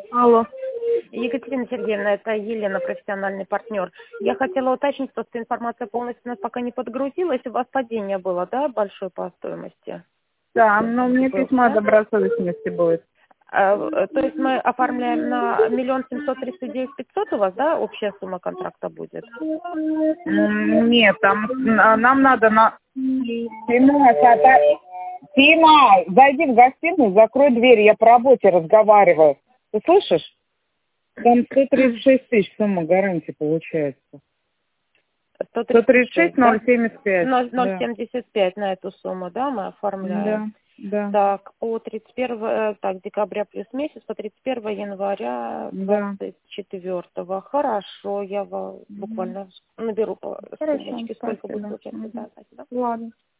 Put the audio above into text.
Алло. Екатерина Сергеевна, это Елена, профессиональный партнер. Я хотела уточнить, просто информация полностью у нас пока не подгрузилась. У вас падение было, да, большое по стоимости? Да, но мне Был, письмо о да? добросовестности будет. То есть мы оформляем на 1 739 500 у вас, да, общая сумма контракта будет? Нет, там нам надо на... Тима, зайди в гостиную, закрой дверь, я по работе разговариваю. Ты слышишь? Там 136 тысяч сумма гарантии получается. 136 да? 075. 0,75 на эту сумму, да, мы оформляем. Да. Так, по 31 декабря плюс месяц, по 31 января Да. 24. Хорошо, я буквально наберу по Хорошо, секундочке, сколько будет спасибо. получаться. Да, спасибо. Ладно.